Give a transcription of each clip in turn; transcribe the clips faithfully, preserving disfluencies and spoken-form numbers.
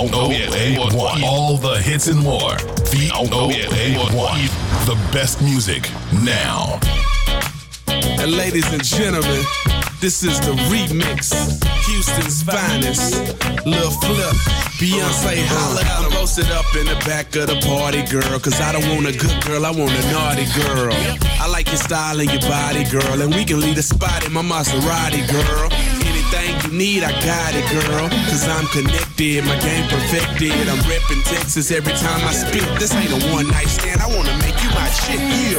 O A one. All the hits and more. V O A one. The best music now. And ladies and gentlemen, this is the remix. Houston's finest. Lil Flip, Beyonce, holla at 'em. I'm posted up in the back of the party, girl. Cause I don't want a good girl, I want a naughty girl. I like your style and your body, girl. And we can leave the spot in my Maserati, girl. Anything you need, I got it, girl. Cause I'm connected, my game perfected. I'm reppin' Texas every time I spit. This ain't a one night stand, I wanna make you my chick, yeah.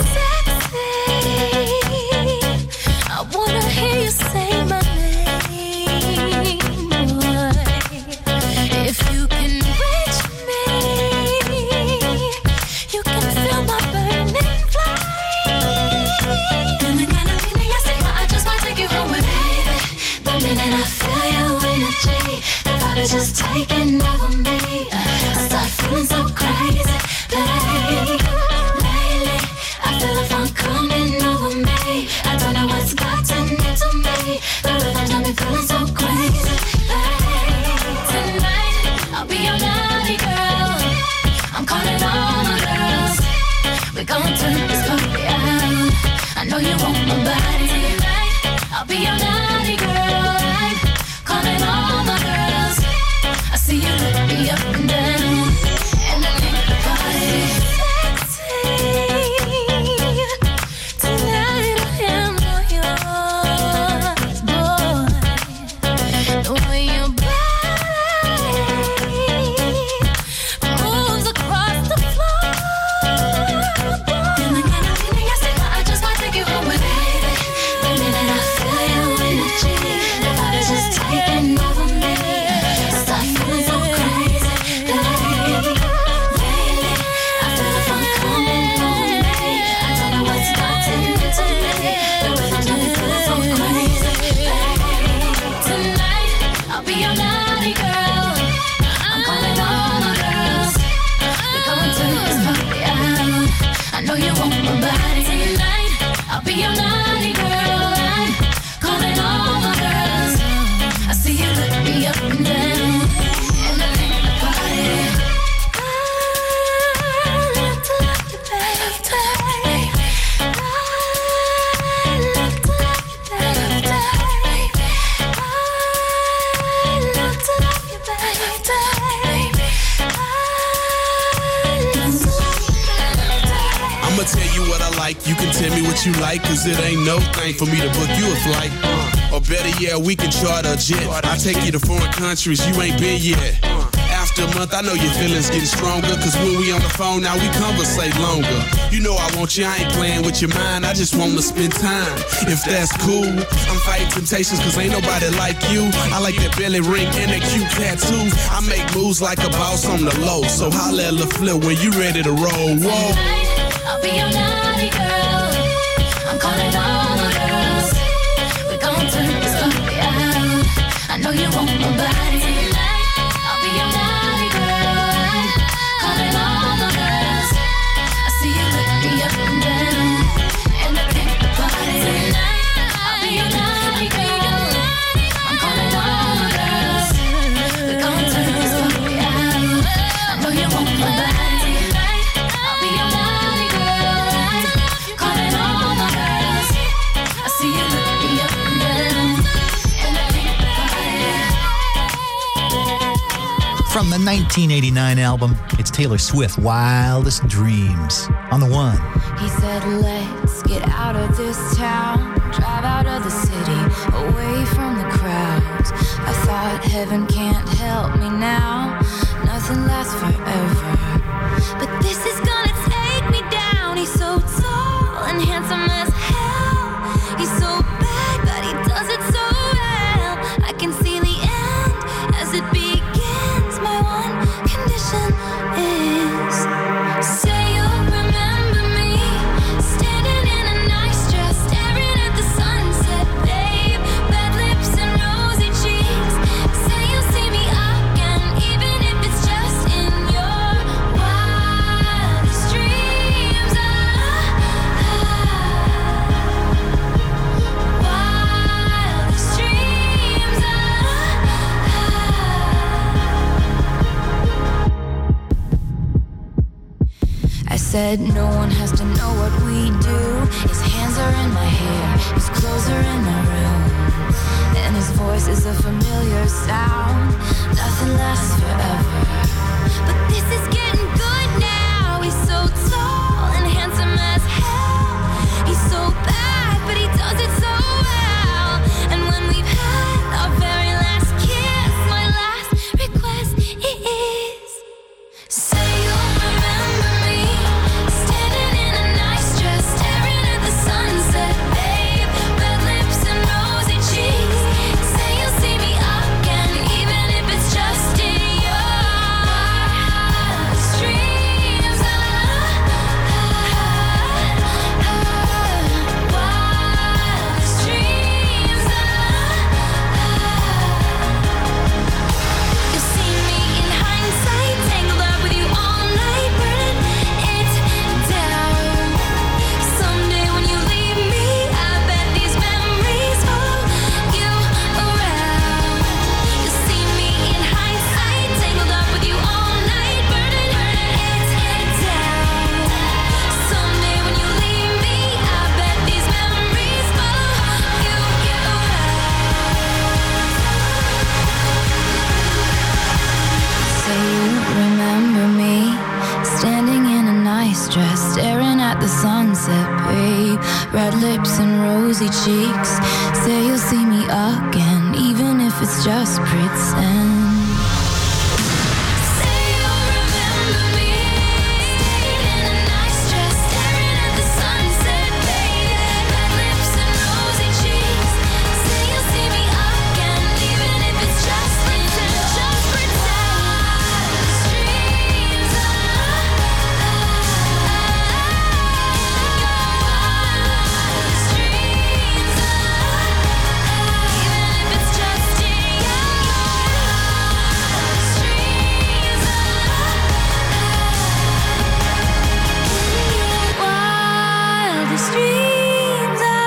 I wanna hear you say my name, boy. If you can reach me, you can feel my burning flame. And the kind of feeling I say, I just wanna take you home with me. The minute I feel your energy, the vibe is just taking over me. I start feeling so crazy, babe. Lately, I feel the fun coming over me. I don't know what's gotten into me. The rhythm got me feeling so crazy, babe. Tonight, I'll be your naughty girl. I'm calling all my girls. We're gonna turn this party out. I know you want my body tonight. I'll be your naughty girl. I'm calling all my girls. I see you look me up and down, and I think the party sexy. Tonight I am all yours, boy. The way your body moves across the floor, boy. And the kind of feeling I say, I just wanna take you home with me. The minute I feel your energy, the vibe is just taking over me. I start feeling so crazy, babe. Lately, I feel the fun coming over me. I don't know what's gotten into me. The rhythm got me feeling so crazy, babe. Tonight, I'll be your naughty girl. I'm calling all my girls. We're gonna turn this party out. I know you want my body tonight. I'll be your naughty girl. I'm calling all my girls. I see you look me up and down, and I think the party. I love to love you, baby. I love to love you, baby. I love to love you, baby. I love to love you, baby. I'ma tell you what I like, you can tell me what you like. Cause it ain't no thing for me to book you a flight. uh, Or better yet, we can charter a jet. I take you to foreign countries you ain't been yet. uh, After a month, I know your feelings getting stronger. Cause when we on the phone, now we conversate longer. You know I want you, I ain't playing with your mind. I just wanna spend time, if that's cool. I'm fighting temptations cause ain't nobody like you. I like that belly ring and that cute tattoo. I make moves like a boss on the low. So holla at Lil Flip when you ready to roll. Whoa. I'll be your naughty girl. I'm calling all my girls. We're gonna turn this party out. I know you want my body tonight. I'll be your naughty girl. I'm calling all my girls. I see you look me up and down, and I think the party tonight. I'll be your naughty girl. I'm calling all my girls. We're gonna turn this party out. I know you want my body tonight. I'll be your naughty girl. I'm calling all my girls. I see you look me up and down, and I think the party. From the nineteen eighty-nine album, it's Taylor Swift, Wildest Dreams. On the one. He said, let's get out of this town, drive out of the city, away from the crowds. I thought heaven can't help me now, nothing lasts forever. But this is gonna take me down. He's so tall and handsome as hell. He's so bad, but he does it so well. I can see the end as it begins. My one condition is, say you'll remember me, standing in a nice dress, staring at the sunset, babe. Red lips and rosy cheeks. Say you'll see me again, even if it's just in your wildest said no one has to know what we do. His hands are in my hair, his clothes are in my room, and his voice is a familiar sound. Nothing lasts forever, but this is getting good now. He's so tall and handsome as hell. He's so bad, but he does it so well. And when we've had our very last kiss, my last request is, say you'll remember me, standing in a nice dress, staring at the sunset, babe. Red lips and rosy cheeks. Say you'll see me again, even if it's just in your dreams. Ah, ah, ah, wildest dreams. Ah, ah. You see me in hindsight, tangled up with you all night, burning it down. Someday when you leave me, I bet these memories follow you around. You see me in hindsight, tangled up with you all night, burning it down. Someday when you leave me, I bet these memories follow you around. Say you remember me, standing in a nice dress, staring at the sunset, babe. Red lips and rosy cheeks. Say you'll see me again, even if it's just pretend. Say you'll remember me, standing in a nice dress, staring at the sunset, babe. Red lips and rosy cheeks. Say you'll see me again, even if it's just pretend, just pretend. Dreams, ah, ah, wildest dreams, ah, even if it's just in your dreams, ah, wildest dreams, ah,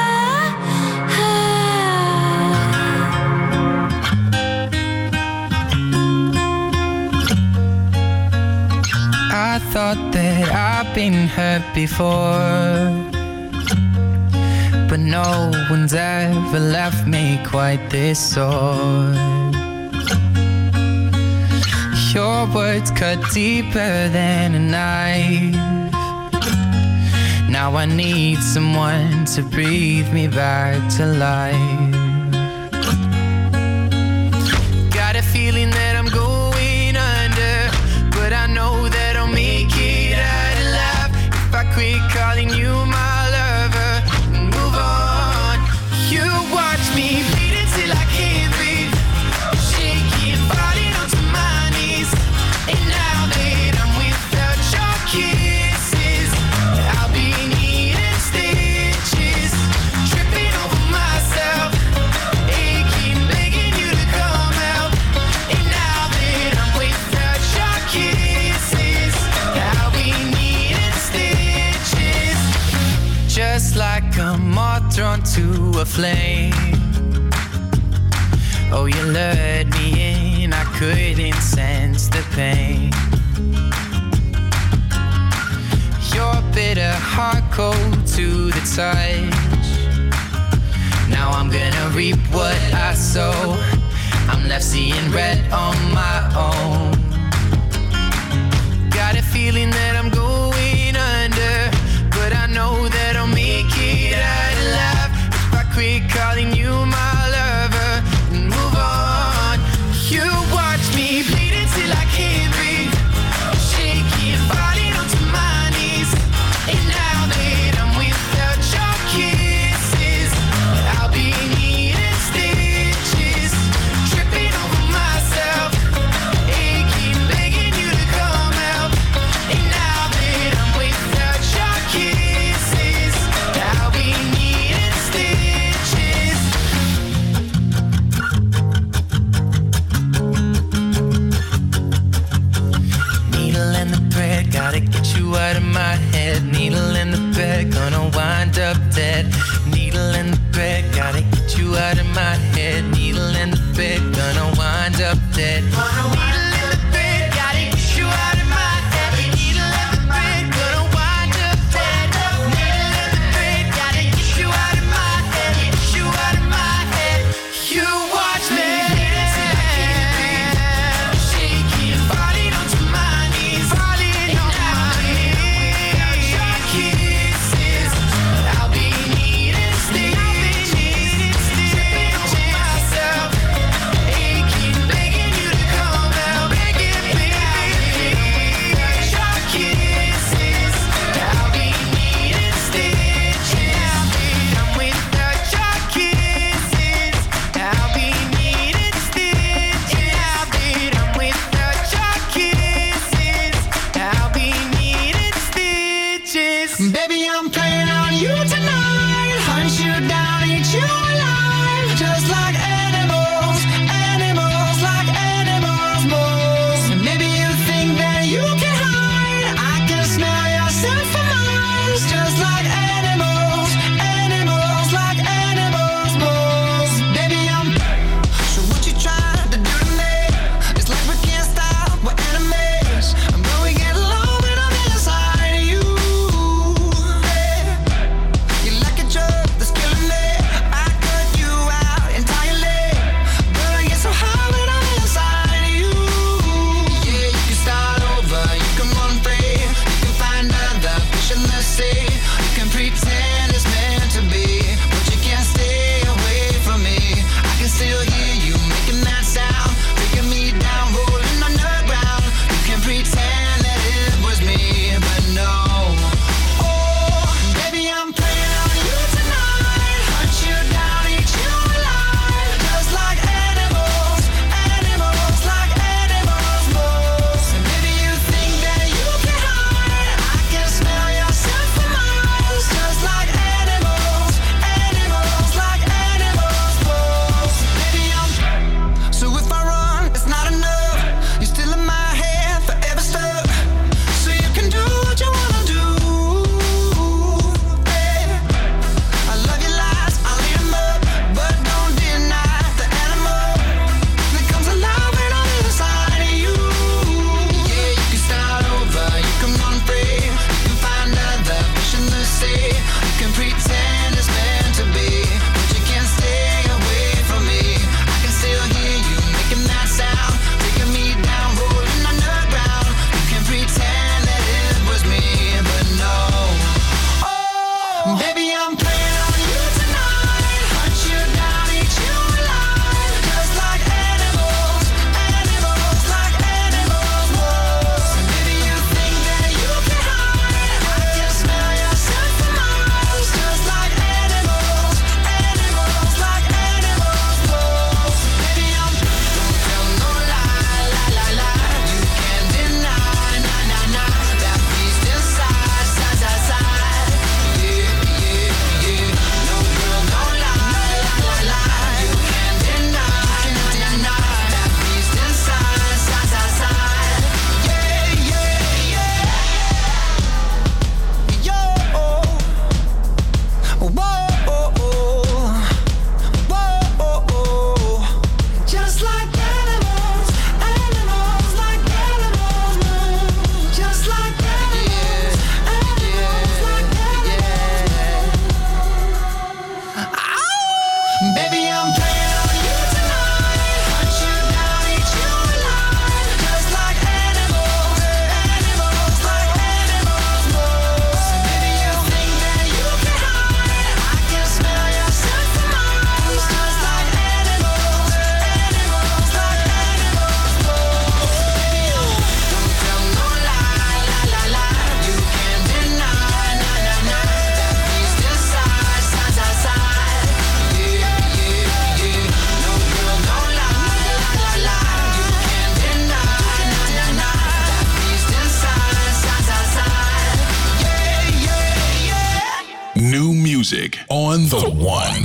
I thought that I've been hurt before, but no one's ever left me quite this sore. Your words cut deeper than a knife. Now I need someone to breathe me back to life. Got a feeling that I'm going under, but I know that I'll make it out alive if I quit calling you my lover and move on. You watch me bleed until I can't breathe, shaking, falling onto my knees. And now that I'm without your kisses, I'll be needing stitches, tripping over myself, aching, begging you to come out. And now that I'm without your kisses, I'll be needing stitches, just like a moth drawn to a flame. Oh, you lured me in, I couldn't sense the pain. Your bitter heart cold to the touch. Now I'm gonna reap what I sow. I'm left seeing red on my own. Got a feeling that I'm going under, but I know that I'll make it out alive if I quit calling you my lover and move on. You watch me bleed until I can't breathe, shaking, falling onto my knees. And now that I'm without your kisses, I'll be needing stitches, tripping over myself, aching, begging you to come out. And now that I'm without your kisses, I'll be needing stitches. Needle in the thread, gotta get you out of my head. Needle in the thread, gonna wind up dead. Needle in the thread, gotta get you out of my head. Needle in the thread, gonna wind up dead. Needle in the thread, gotta get you out of my head. Needle in the thread, gonna wind music on The One.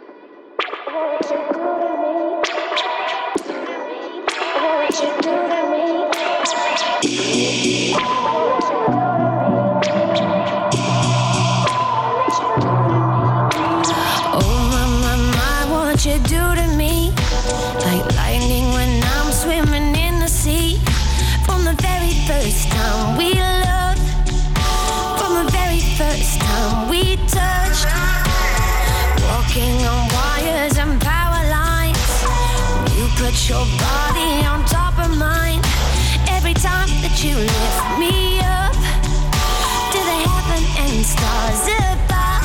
You do to me like lightning when I'm swimming in the sea. From the very first time we loved, from the very first time we touched, walking on wires and power lines. You put your body on top of mine. Every time that you lift me up to the heaven and stars above.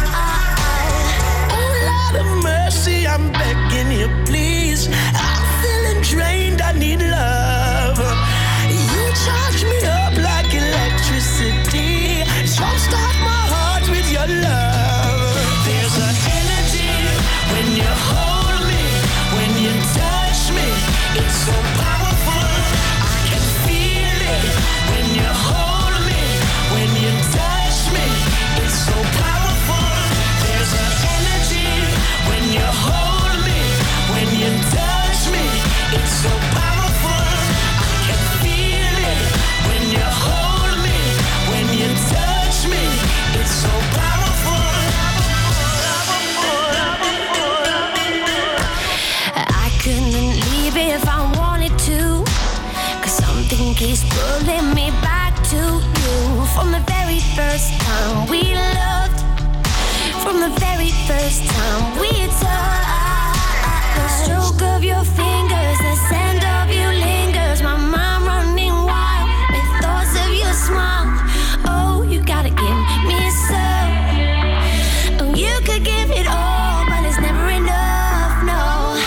Of mercy, I'm begging you, please. I'm feeling drained, I need love. You charge me up like electricity. Jumpstart my heart with your love. There's an energy when you hold me, when you touch me. It's so powerful, I can feel it. When you hold me, when you touch me. It's so powerful. There's an energy when you hold me, when you touch me, it's so powerful, I can feel it. When you hold me, when you touch me, it's so powerful. I couldn't leave if I wanted to, 'cause something keeps pulling me back to you. From the very first time we loved, from the very first time we touched, the stroke of your fingers, the scent of you lingers, my mind running wild with thoughts of your smile. Oh, you gotta give me some. Oh, you could give it all, but it's never enough, no.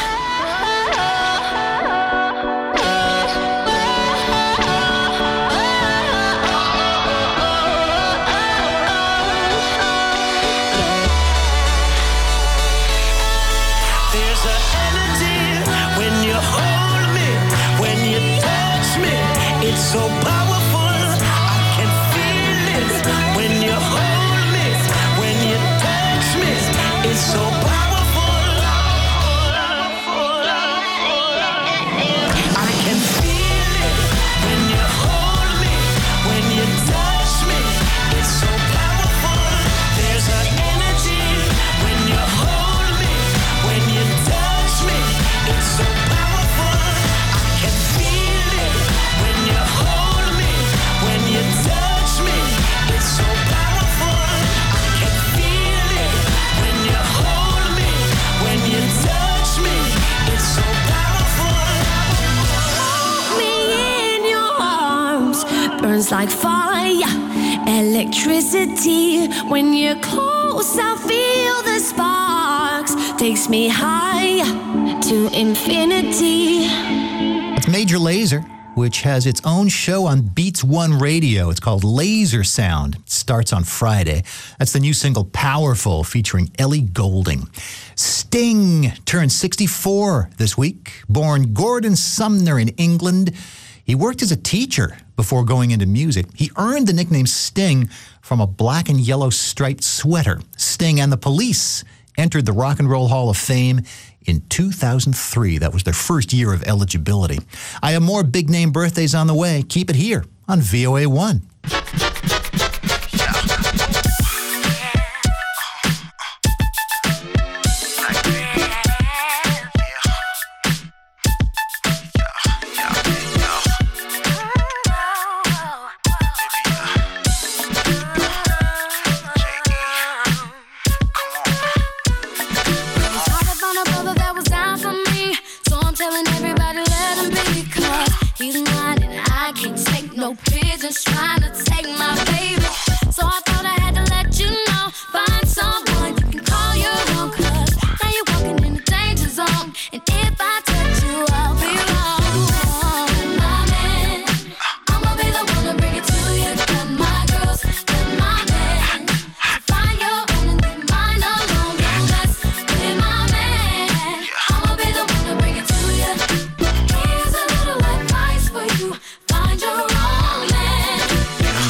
So powerful, I can feel it. When you hold me, when you touch me, it's so powerful. I can feel it. When you hold me, when you touch me, it's so powerful. There's an energy when you hold me, when you touch me, it's so powerful. I can feel it. When you hold me, when you touch me, it's so powerful. I can feel it. When you hold me, when you touch me, it's so powerful. Me in your arms burns like fire, electricity. When you're close, I feel the sparks. Takes me higher to infinity. It's Major Lazer, which has its own show on Beats One Radio. It's called Laser Sound. It starts on Friday. That's the new single, Powerful, featuring Ellie Goulding. Sting turned sixty-four this week. Born Gordon Sumner in England, he worked as a teacher before going into music. He earned the nickname Sting from a black and yellow striped sweater. Sting and the Police entered the Rock and Roll Hall of Fame in two thousand three. That was their first year of eligibility. I have more big-name birthdays on the way. Keep it here on V O A one. Pigeons trying to take my baby, so I thought I had to let you know. Find someone you can call your own, 'cause now you're walking in the danger zone, and if I touch you, I'll be wrong. My man, I'ma be the one to bring it to you. Got my girls, got my man. Find your own and leave mine alone. Don't mess with my man. I'ma be the one to bring it to you. Here's a little advice for you. Find your own man.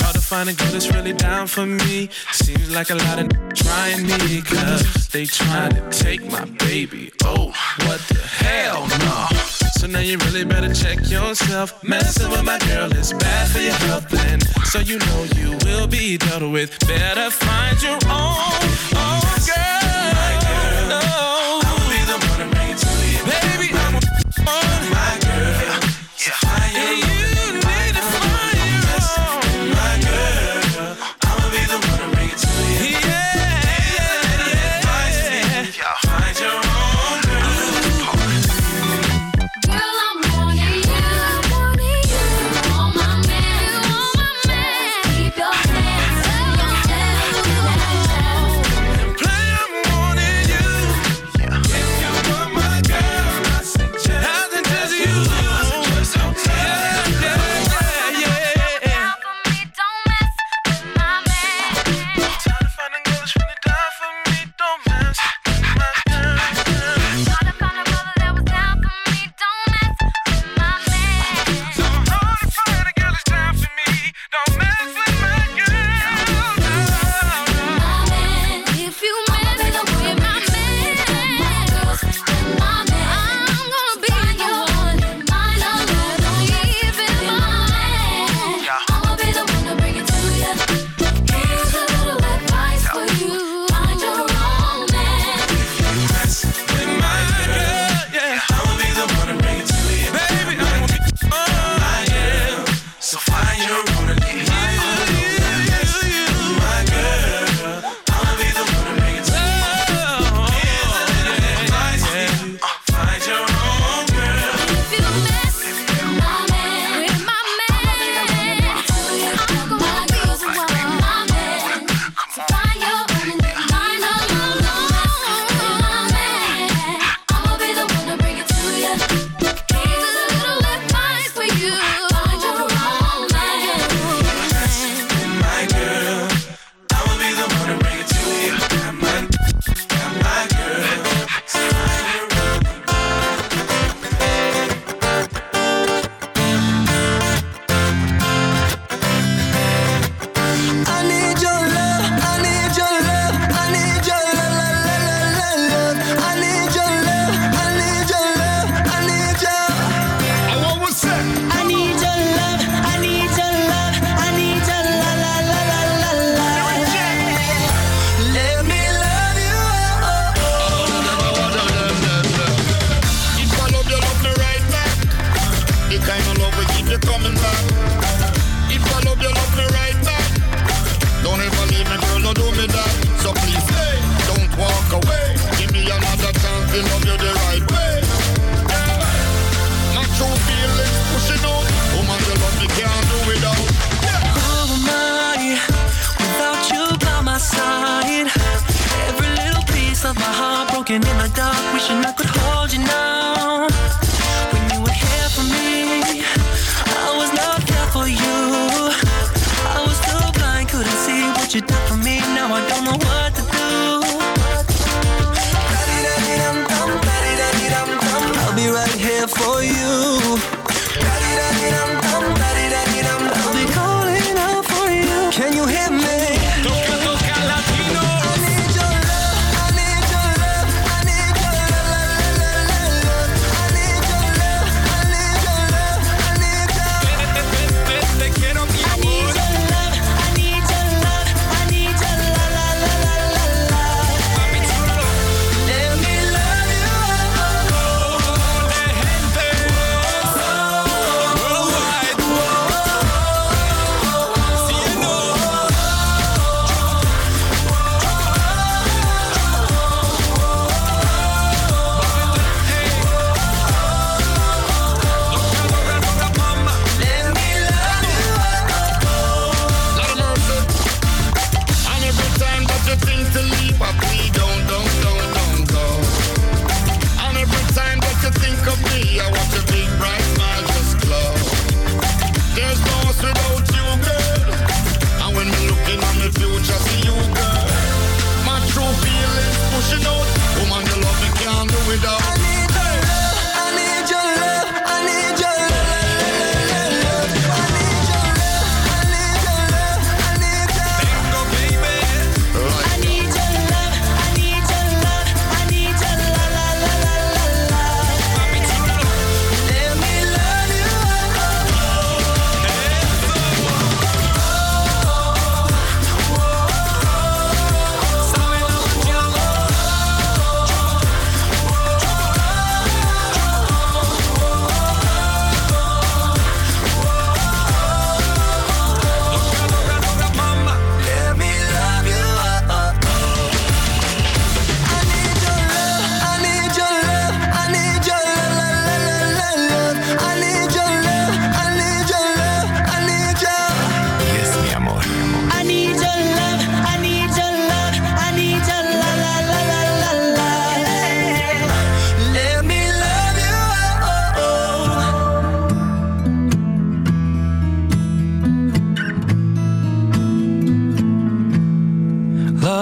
find a girl that's really down for me. Seems like a lot of trying me, cause they trying to take my baby. Oh, what the hell, no. So now you really better check yourself. Messing with my girl is bad for your health, and so you know you will be dealt with. Better find your own, own girl. My girl, no. I'll be the one to bring it to you. Baby, I'm on my girl. Yeah, find your own. You need to find your own. My girl, I'ma be the one to bring it to you. Yeah, yeah, yeah, yeah. Find your own. Keep your hands on your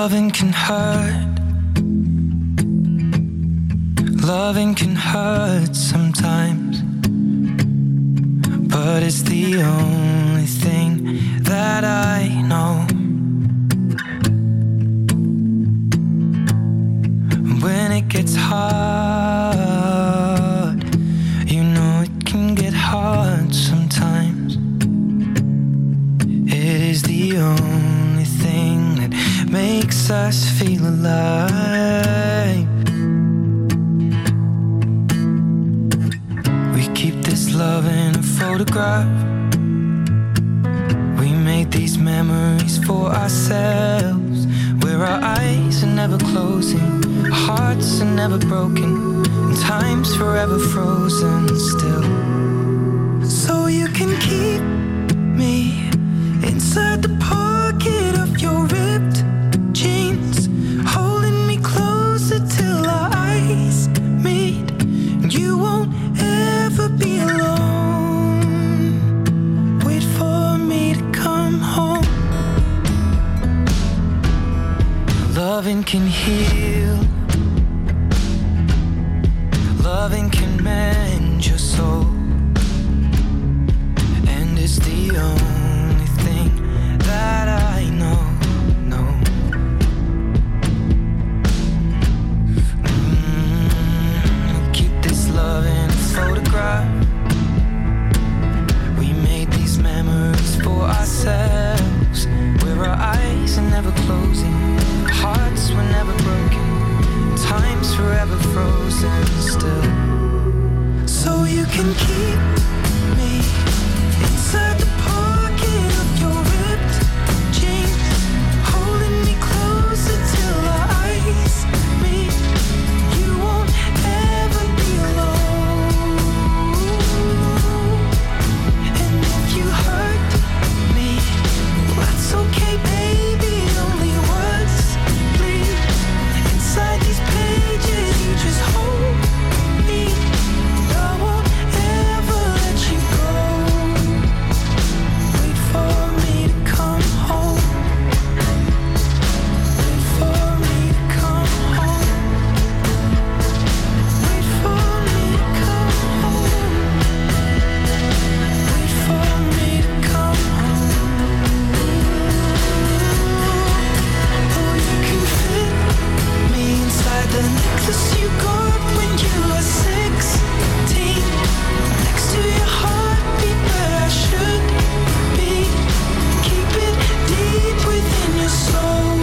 Loving can hurt. Loving can hurt sometimes, but it's the only thing that I know. When it gets hard, you know it can get hard sometimes. It is the only thing that makes us feel alive. We keep this love in a photograph. We made these memories for ourselves, where our eyes are never closing, our hearts are never broken, and time's forever frozen still. So you can keep me inside the pocket of your ripped jeans, holding me closer till our eyes meet. You won't ever be alone. Wait for me to come home. Loving can heal. Loving can mend your soul. And it's the only thing that I know, know. Mm, keep this love in a photograph. We made these memories for ourselves, where our eyes are never closing, hearts were never broken, time's forever frozen still. So you can keep me inside the pocket of your ripped jeans, holding me closer till our eyes meet. You won't ever be alone. And if you hurt me, well, that's okay, baby. Only words bleed inside these pages. You just hold me. I won't ever let you go. Wait for me to come home. Wait for me to come home. Wait for me to come home. Wait for me to come home. Oh, you can fit me inside the necklace you got when you were sixteen, next to your heartbeat where I should be. Keep it deep within your soul.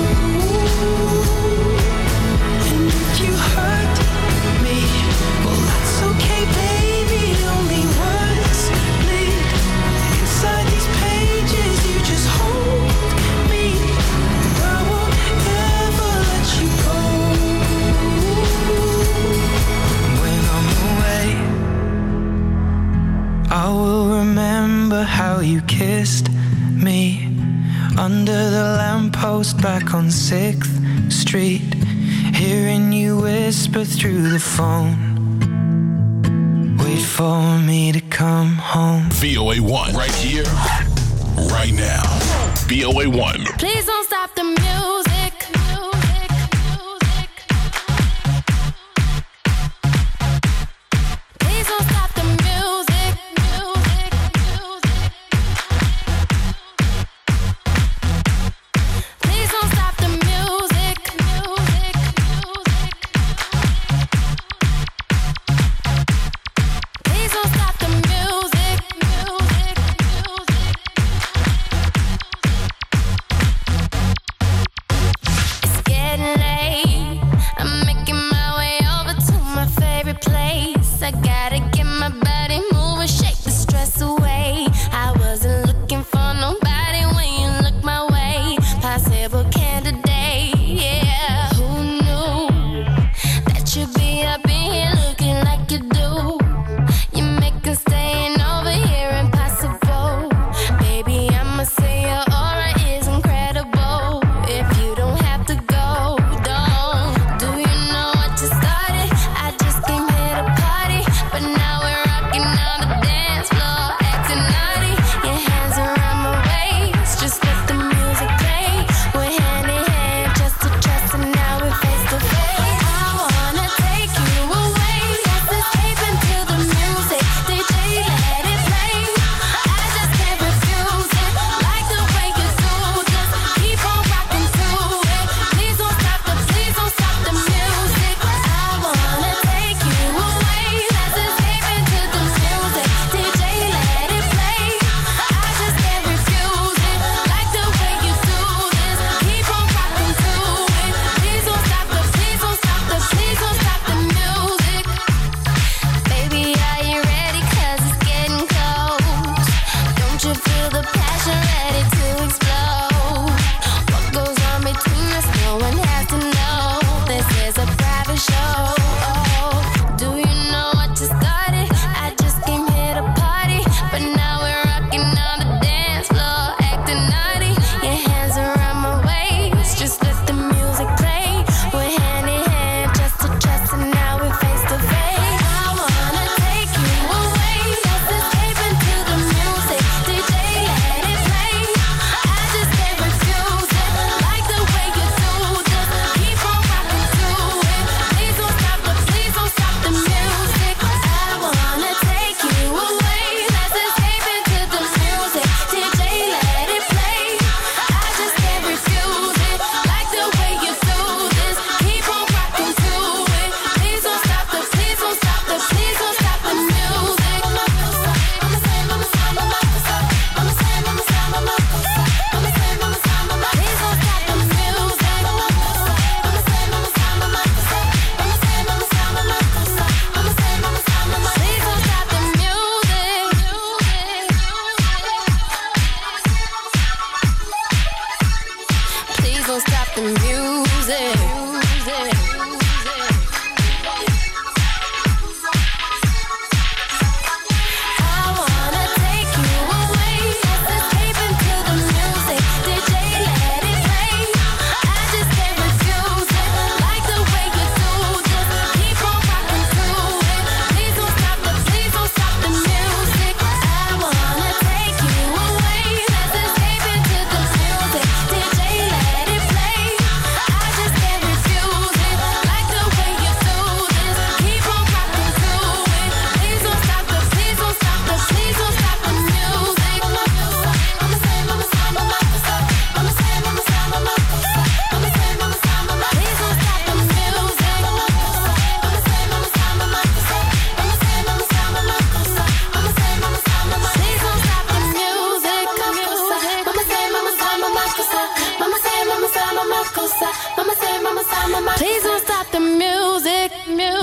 And if you hurt me, well, that's okay, baby. Only words bleed inside these pages. You just hold me. I won't ever let you go. When I'm away, I will remember how you kissed me under the lamppost back on sixth Street, hearing you whisper through the phone. Wait for me to come home. V O A one, right here, right now. V O A one. Please don't stop the music. Music, music. Please don't stop the music. Music, music. Please don't stop the music. Music, music. Please don't stop the music. Music, music.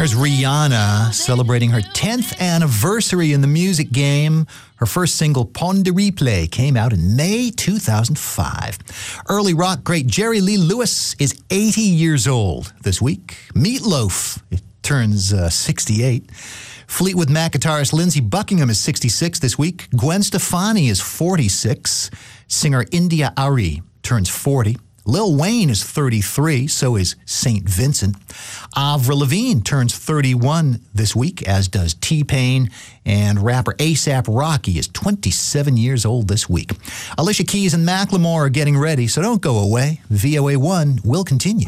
Here's Rihanna celebrating her tenth anniversary in the music game. Her first single, Pon de Replay, came out in May two thousand five. Early rock great Jerry Lee Lewis is eighty years old this week. Meatloaf turns uh, sixty-eight. Fleetwood Mac guitarist Lindsey Buckingham is sixty-six this week. Gwen Stefani is forty-six. Singer India Ari turns forty. Lil Wayne is thirty-three, so is Saint Vincent. Avril Lavigne turns thirty-one this week, as does T-Pain. And rapper ASAP Rocky is twenty-seven years old this week. Alicia Keys and Macklemore are getting ready, so don't go away. V O A one will continue.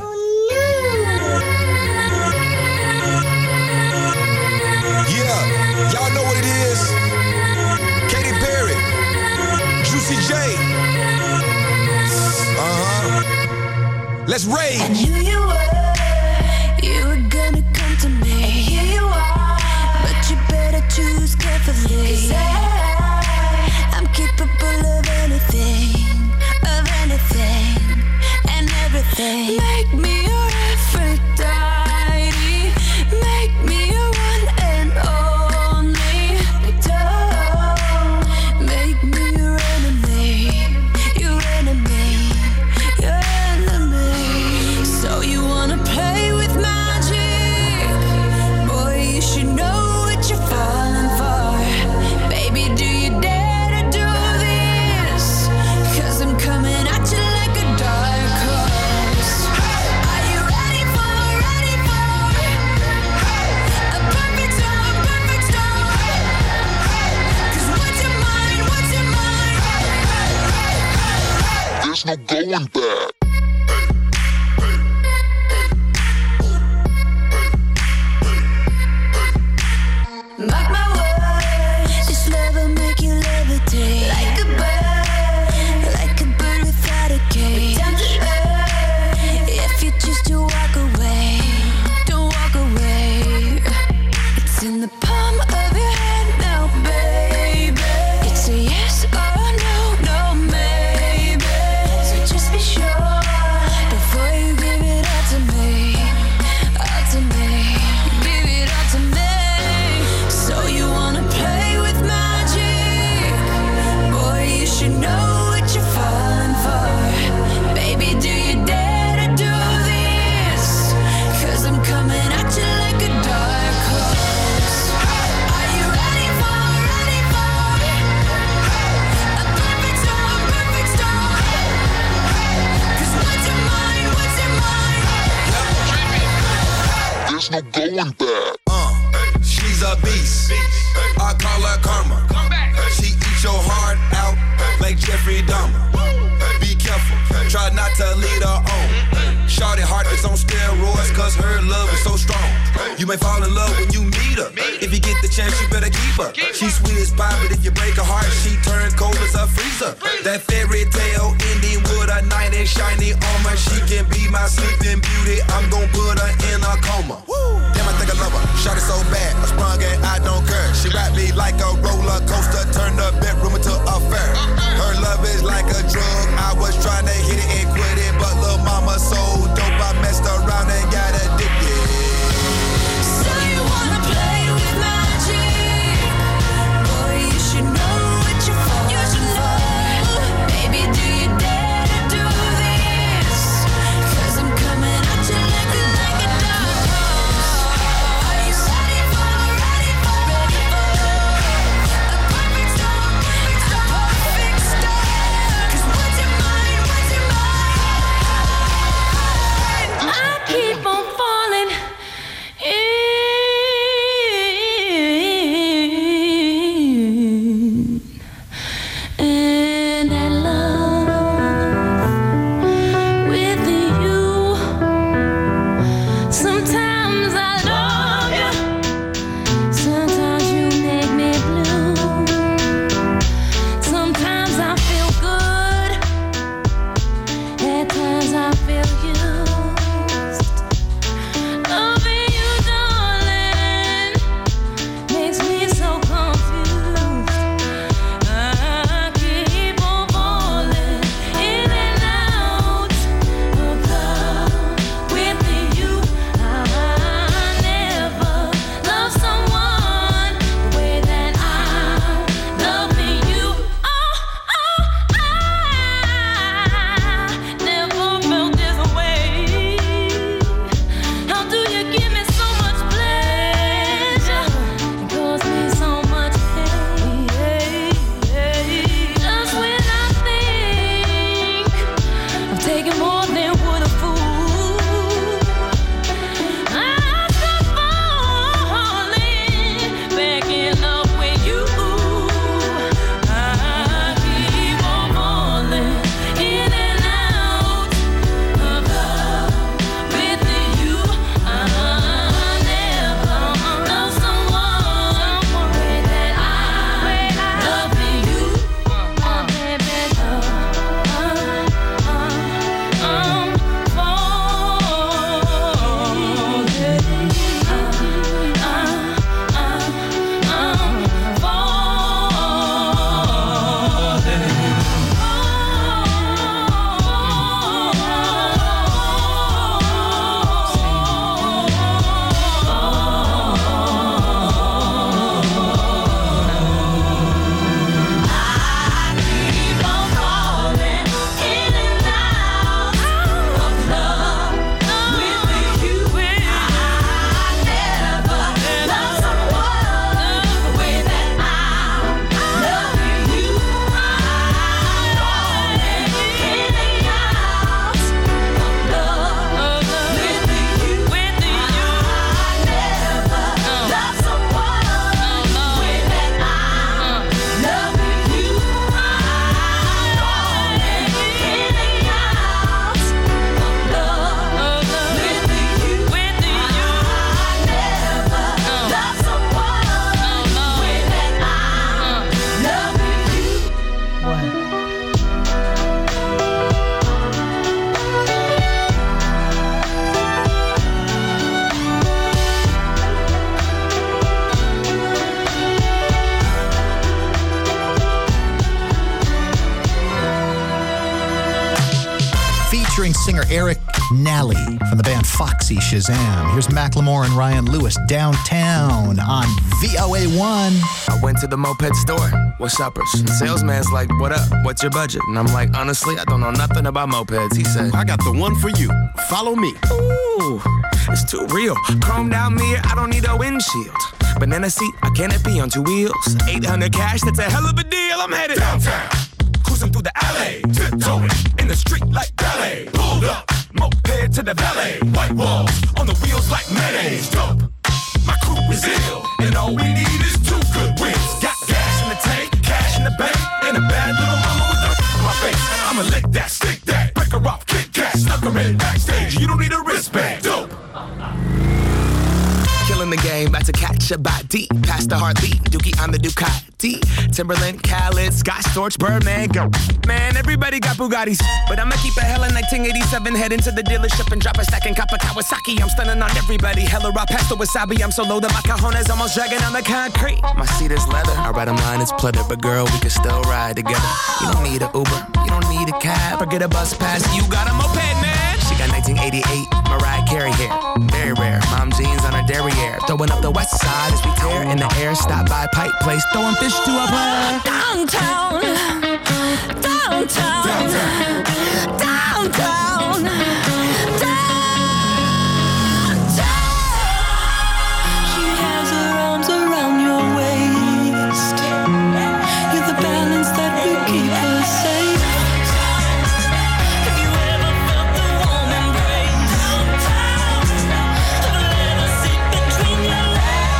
Yeah, y'all know what it is. Katy Perry, Juicy J. Uh-huh. Let's rage. I knew you were, you were gonna come to me. And here you are, but you better choose carefully. 'Cause I, I'm capable of anything, of anything, and everything. Make me your Aphrodite, make me your one and only. Don't make me your enemy, your enemy, your enemy. So you wanna play with magic? Boy, you should know what you're falling for. Baby, do you dare to do this? 'Cause I'm coming at you like a dark horse. Are you ready for, ready for a perfect storm, perfect storm? 'Cause what's your mind, what's your mind? There's no going back. Mark my words, this love will make you levitate. Like a bird, like a bird without a cage. Down to earth, if you choose to walk away, don't walk away. It's in the palm of your hand now, baby. It's a yes or a no, no maybe. So just be sure before you give it all to me, all to me. Give it all to me. So you wanna play with magic? Boy, you should know what you're falling for. Baby, do you dare to do this? 'Cause I'm coming at you like a dark horse. Are you ready for, ready for a perfect storm, perfect storm? 'Cause what's your mind, what's your mind? There's no going back. Uh, she's a beast. I call her karma. She eats your heart out like Jeffrey Dahmer. Be careful, try not to lead her on. Shawty heart is on steroids, 'cause her love is so strong. You may fall in love when you meet her. If you get the chance, you better keep her. She's sweet as pie, but if you break her heart, she turns cold as a freezer. That fairy tale ending with a knight in shiny armor. She can be my sleeping beauty. I'm gon' put her in a coma. Damn, I think I love her. Shawty so bad, I sprung and I don't care. She ride me like a roller coaster, turn the bedroom into a fair. Her love is like a drug. I was trying to hit it and quit it, but lil' mama so dope, I messed around and got addicted. So you wanna play with magic? Boy, you should know what you're falling for. Baby, do you dare to do this? 'Cause I'm coming at you like a, like a dark horse. Are you ready for, ready for, ready for a perfect storm, perfect storm? featuring singer Eric Nally from the band Foxy Shazam. Here's Macklemore and Ryan Lewis, Downtown on V O A one. I went to the moped store. What's uppers? The salesman's like, what up? What's your budget? And I'm like, honestly, I don't know nothing about mopeds. He said, I got the one for you. Follow me. Ooh, it's too real. Chromed out mirror, I don't need a windshield. Banana seat, a canopy on two wheels. eight hundred cash, that's a hell of a deal. I'm headed Downtown, cruising through the alley, tiptoeing in the street like ballet. Pulled up, moped to the valet. White walls on the wheels like mayonnaise. Dope, my crew is ill, and all we need is two good wins. Got gas in the tank, cash in the bank, and a bad little mama with a in my face. I'ma lick that, stick that, break her off, kick cat, snuck her in backstage. You don't need a wristband. Dope. killing the game, about to catch a body. Past the heartbeat, Dookie on the Ducati. Timberland, Khaled, Scott Storch, Birdman, go. Man, everybody got Bugattis, but I'ma keep a hella nineteen eighty-seven. Head into the dealership and drop a stack and cop a Kawasaki. I'm stunning on everybody, hella raw pasta wasabi. I'm so low that my cajones almost dragging on the concrete. My seat is leather, I ride 'em line is pleather, but girl, we can still ride together. You don't need an Uber, you don't need a cab, or get a bus pass. You got a moped, man. She got nineteen eighty-eight Mariah Carey hair, very rare. Mom jeans on her derriere, throwing up the west side as we tear in the air. Stop by Pike Place, throwing fish to a player. Downtown, downtown, downtown, downtown, downtown. She has her arms around your waist. You're the balance that will keep her safe. Have you ever felt the warm embrace? Downtown, let her sit between your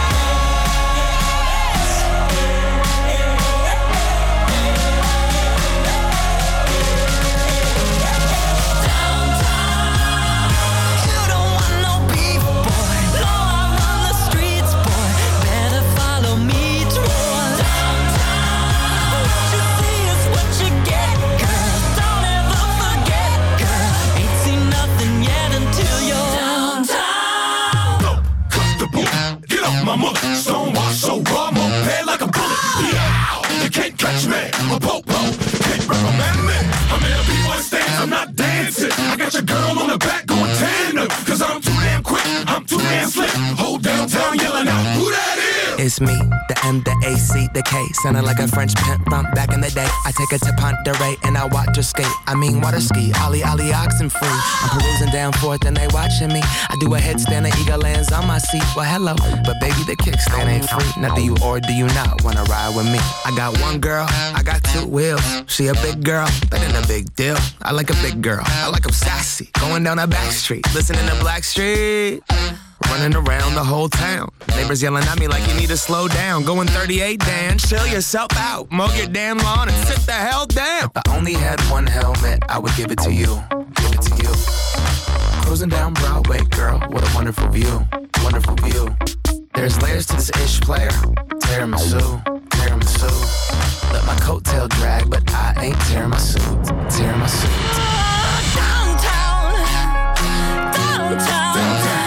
Stonewash, so raw, moped like a bullet. Yeah, you can't catch me. A popo, can't recommend me. I'm in a B-boy stance, I'm not dancing. I got your girl on the back going tandem. Cause I'm too damn quick, I'm too damn slick. Whole downtown yelling out, who that is? It's me, the M, the A, C, the K. Sounding like a French pimp from back in the day. I take her to Ponderay and I watch her skate. I mean water ski, ollie ollie oxen free. I'm perusing down Fourth and they watching me. I do a headstand and eagle lands on my seat. Well hello, but baby the kickstand ain't free. Now do you or do you not wanna ride with me? I got one girl, I got two wheels. She a big girl, that ain't a big deal. I like a big girl, I like 'em sassy. Going down a back street, listening to Black Street. Running around the whole town. Neighbors yelling at me like you need to slow down. Going thirty-eight, Dan, chill yourself out. Mow your damn lawn and sit the hell down. If I only had one helmet, I would give it to you. Give it to you. Cruising down Broadway, girl, what a wonderful view. Wonderful view. There's layers to this ish player. Tiramisu, tiramisu. Let my coattail drag, but I ain't tearing my suit. Tearing my suit. downtown, downtown. downtown.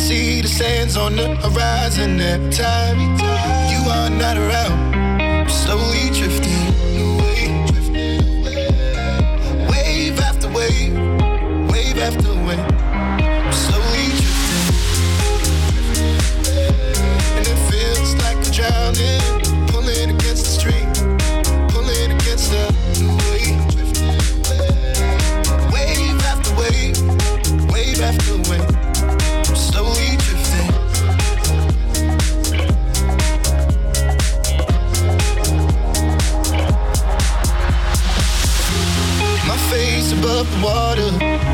see the sands on the horizon every time you are not around. I'm slowly drifting away, wave after wave, wave after wave. I'm slowly drifting, and it feels like I'm drowning, pulling against the stream, pulling against the wave, wave after wave, wave after wave. I'm slowly drifting. My face above the water,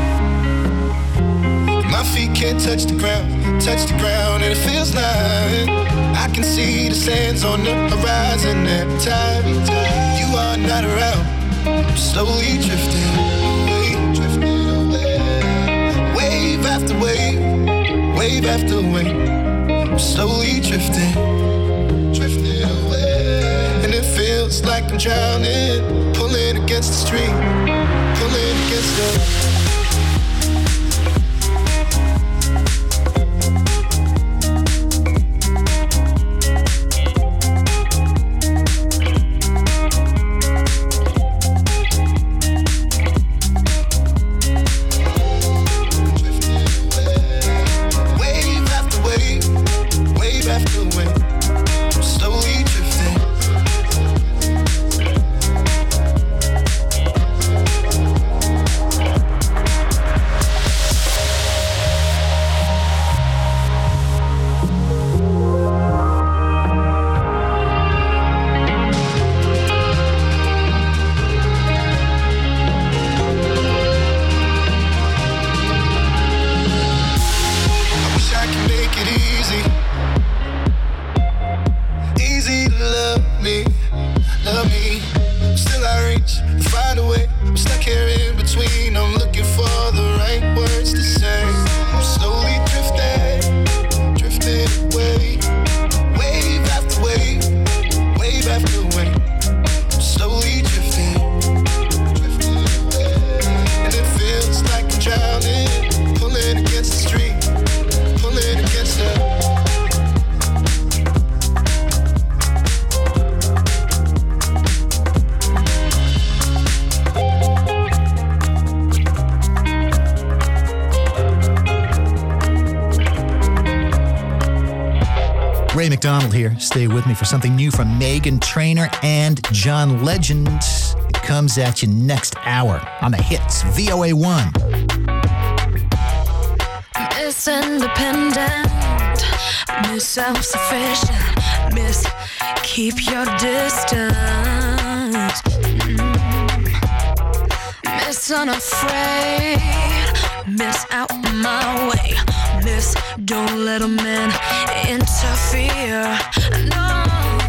my feet can't touch the ground, touch the ground, and it feels like I can see the sands on the horizon every time you are not around. I'm slowly drifting away, drifting away, wave after wave, wave after wave. I'm slowly drifting, drifting away, and it feels like I'm drowning, pulling against the stream, pulling against the. Ray McDonald here. Stay with me for something new from Meghan Trainor and John Legend. It comes at you next hour on the hits, V O A one. Miss Independent, Miss Self-Sufficient, Miss Keep Your Distance, mm. Miss Unafraid, Miss Out My Way, Miss Don't Let a Man Interfere, no.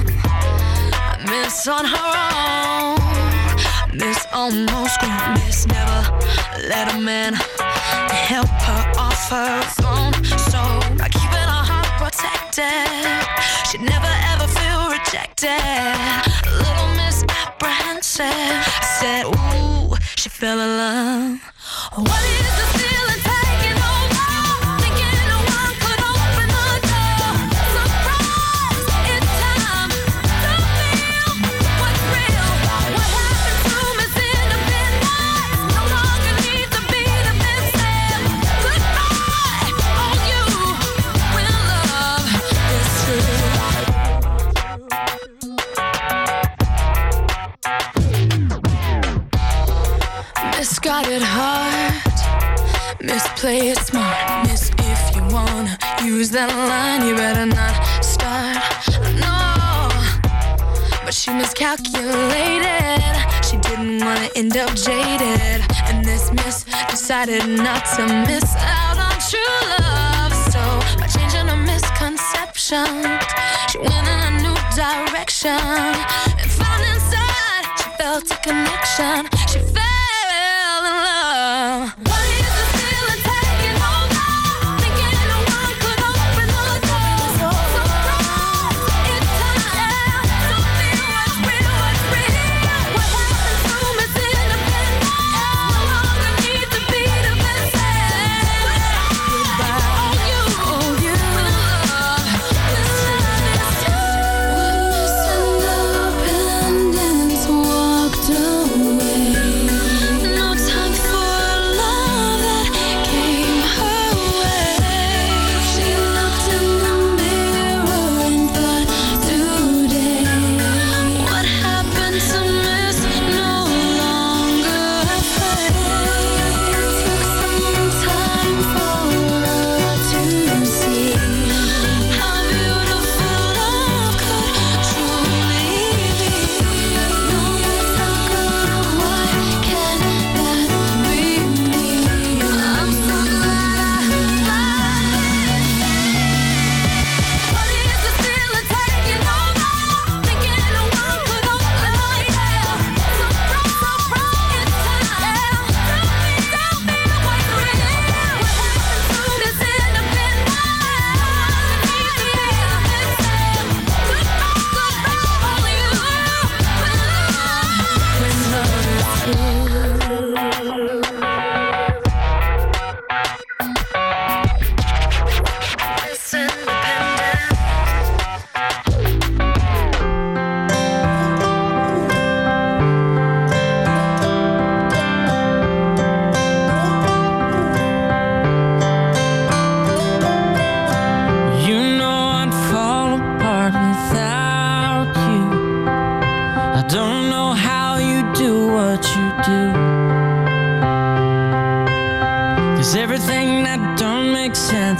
Miss On Her Own, Miss Almost Grown, Miss Never Let a Man help her off her throne. So by keeping her heart protected, she'd never ever feel rejected. Little Miss Apprehensive, I said, ooh, she fell in love. What is the feeling taking over? Thinking no one could open the door. Surprise, it's time to feel what's real. What happened to Miss Independence? No longer need to be defensive. Goodbye, all you when love is true. Miss got it hard, Miss play it smart, Miss if you wanna use that line, you better not start, no. But she miscalculated, she didn't wanna end up jaded, and this miss decided not to miss out on true love. So by changing her misconceptions, she went in a new direction, and found inside she felt a connection. She fell in love. What is the feeling taking over? Thinking no one could open the door. Surprise, it's time to feel what's real, what's real. What happened to Miss Independence? No longer need to be defensive. Goodbye, all you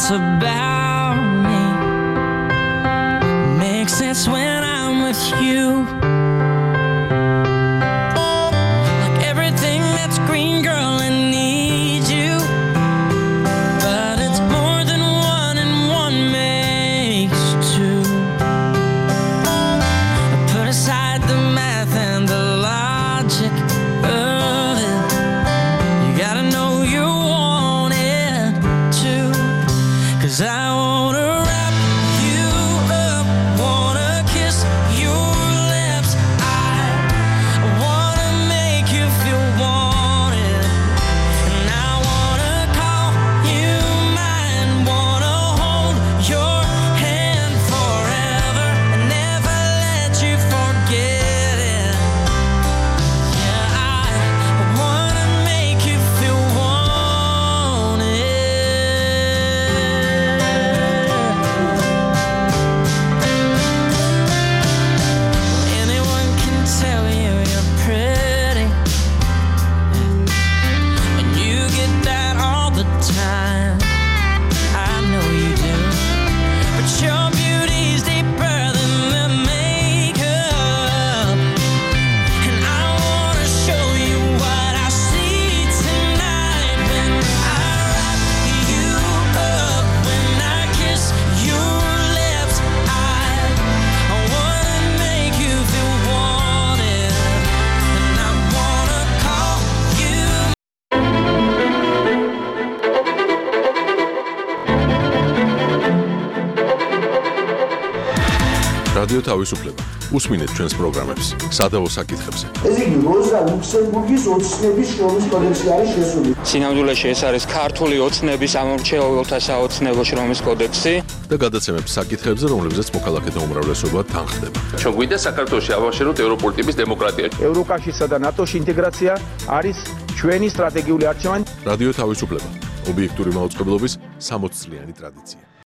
thoughts about me make sense when I'm with you. Like everything that's green, girl, I need you. But it's more than one and one makes two. Put aside the math and the logic of it. You gotta know you want it too. 'Cause I wanna wrap you up, wanna kiss your lips. I wanna make you feel wanted, and I wanna call you mine, wanna hold your hand forever and never let you forget it. Yeah, I wanna make you feel wanted. Anyone can tell you you're pretty, and you get that all the time. I know you do, but your beauty's deeper than the makeup, and I wanna show you what I see tonight when I wrap you up, when I kiss your lips. I, I wanna make you feel wanted, and I wanna call you. რადიო თავისუფლება. უსმინეთ ჩვენს პროგრამებს სადავო საკითხებზე. ეს იგი როზა ლუქსემბურგის ოცნების შრომის კოდექსი არის შესული. სინამდვილეში ეს არის ქართული ოცნების ამორჩეულთა საოცნებო შრომის კოდექსი და გადაცემებს საკითხებზე, რომლებზეც მოქალაქეთა უმრავლესობა თანხდება. ჩვენ გვინდა საქართველოში ავაშენოთ ევროპული ტიპის დემოკრატია. ევროკავშირსა და ნატოში ინტეგრაცია არის ჩვენი სტრატეგიული არჩევანი. რადიო თავისუფლება. ობიექტური მაუწყებლობის სამოცწლიანი ტრადიცია.